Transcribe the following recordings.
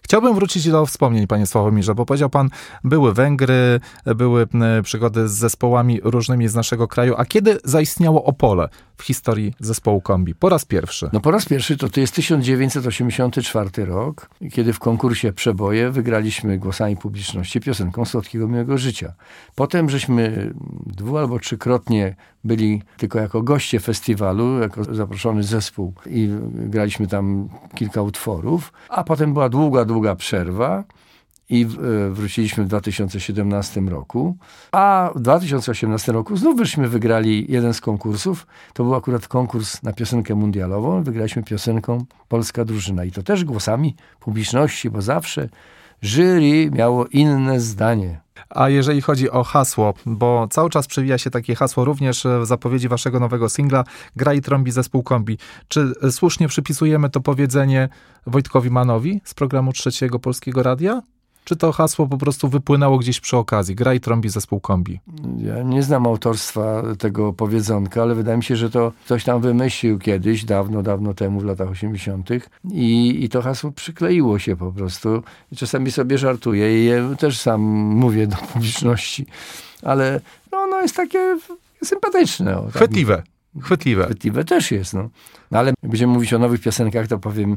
Chciałbym wrócić do wspomnień, panie Sławomirze, bo powiedział pan, były Węgry, były przygody z zespołami różnymi z naszego kraju. A kiedy zaistniało Opole w historii zespołu Kombi? Po raz pierwszy. No po raz pierwszy to jest 1984 rok, kiedy w konkursie Przeboje wygraliśmy głosami publiczności piosenką Słodkiego Miłego Życia. Potem żeśmy 2- albo 3-krotnie byli tylko jako goście festiwalu, jako zaproszony zespół i graliśmy tam kilka utworów, a potem była długa przerwa i wróciliśmy w 2017 roku, a w 2018 roku znów wygrali jeden z konkursów. To był akurat konkurs na piosenkę mundialową. Wygraliśmy piosenką Polska Drużyna i to też głosami publiczności, bo zawsze jury miało inne zdanie. A jeżeli chodzi o hasło, bo cały czas przewija się takie hasło również w zapowiedzi waszego nowego singla Gra i trąbi zespół Kombi. Czy słusznie przypisujemy to powiedzenie Wojtkowi Mannowi z programu Trzeciego Polskiego Radia? Czy to hasło po prostu wypłynęło gdzieś przy okazji? Gra i trąbi zespół Kombi. Ja nie znam autorstwa tego powiedzonka, ale wydaje mi się, że to ktoś tam wymyślił kiedyś, dawno temu, w latach 80. I to hasło przykleiło się po prostu. I czasami sobie żartuję i je też sam mówię do publiczności. Ale no jest takie sympatyczne. Chwytliwe też jest. No. Ale jak będziemy mówić o nowych piosenkach, to powiem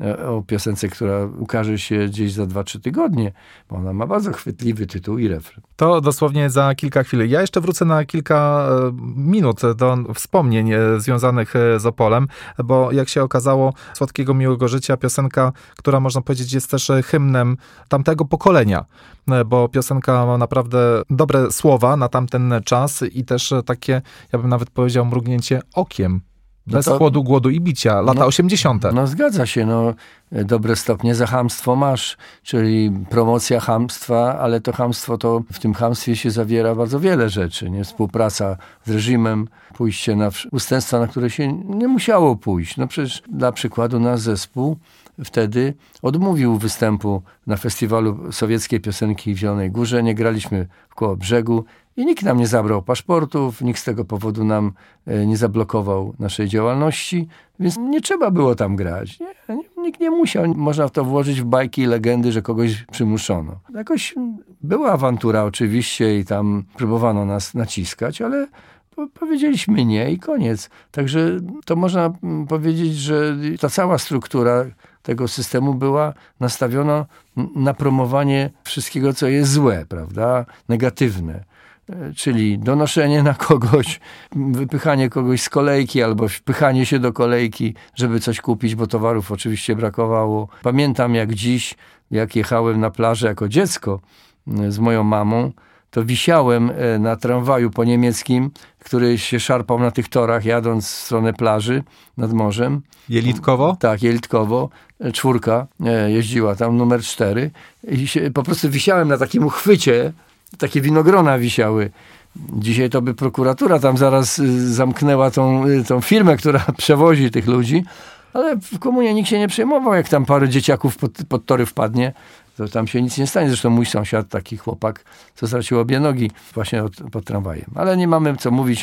o piosence, która ukaże się gdzieś za 2-3 tygodnie, bo ona ma bardzo chwytliwy tytuł i refren. To dosłownie za kilka chwil. Ja jeszcze wrócę na kilka minut do wspomnień związanych z Opolem, bo jak się okazało, Słodkiego Miłego Życia, piosenka, która można powiedzieć jest też hymnem tamtego pokolenia, bo piosenka ma naprawdę dobre słowa na tamten czas i też takie, ja bym nawet powiedział, mrugnięcie okiem. Bez chłodu, głodu i bicia. Lata 80. No zgadza się. Dobre stopnie za chamstwo masz, czyli promocja chamstwa, ale to chamstwo, to w tym chamstwie się zawiera bardzo wiele rzeczy. Nie? Współpraca z reżimem, pójście na ustępstwa, na które się nie musiało pójść. No przecież dla przykładu nasz zespół wtedy odmówił występu na festiwalu sowieckiej piosenki w Zielonej Górze. Nie graliśmy w Kołobrzegu i nikt nam nie zabrał paszportów, nikt z tego powodu nam nie zablokował naszej działalności, więc nie trzeba było tam grać. Nikt nie musiał. Można to włożyć w bajki i legendy, że kogoś przymuszono. Jakoś była awantura oczywiście i tam próbowano nas naciskać, ale powiedzieliśmy nie i koniec. Także to można powiedzieć, że ta cała struktura tego systemu była nastawiona na promowanie wszystkiego, co jest złe, prawda? Negatywne. Czyli donoszenie na kogoś, wypychanie kogoś z kolejki albo wpychanie się do kolejki, żeby coś kupić, bo towarów oczywiście brakowało. Pamiętam jak dziś, jak jechałem na plażę jako dziecko z moją mamą, to wisiałem na tramwaju po niemieckim, który się szarpał na tych torach, jadąc w stronę plaży nad morzem. Jelitkowo? Tak, Jelitkowo. 4 jeździła tam, numer 4. I po prostu wisiałem na takim uchwycie, takie winogrona wisiały. Dzisiaj to by prokuratura tam zaraz zamknęła tą firmę, która przewozi tych ludzi, ale w komunie nikt się nie przejmował, jak tam parę dzieciaków pod tory wpadnie, to tam się nic nie stanie. Zresztą mój sąsiad, taki chłopak, co stracił obie nogi właśnie pod tramwajem. Ale nie mamy co mówić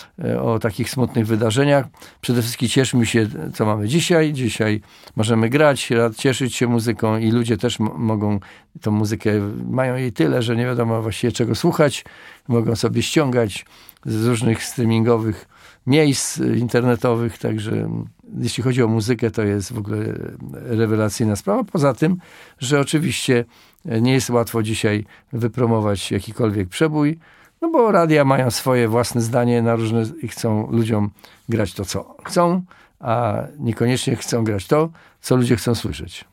o takich smutnych wydarzeniach. Przede wszystkim cieszmy się, co mamy dzisiaj. Dzisiaj możemy grać, cieszyć się muzyką i ludzie też mogą tą muzykę, mają jej tyle, że nie wiadomo właściwie czego słuchać. Mogą sobie ściągać z różnych streamingowych miejsc internetowych, także jeśli chodzi o muzykę, to jest w ogóle rewelacyjna sprawa. Poza tym, że oczywiście nie jest łatwo dzisiaj wypromować jakikolwiek przebój, no bo radia mają swoje własne zdanie na różne i chcą ludziom grać to, co chcą, a niekoniecznie chcą grać to, co ludzie chcą słyszeć.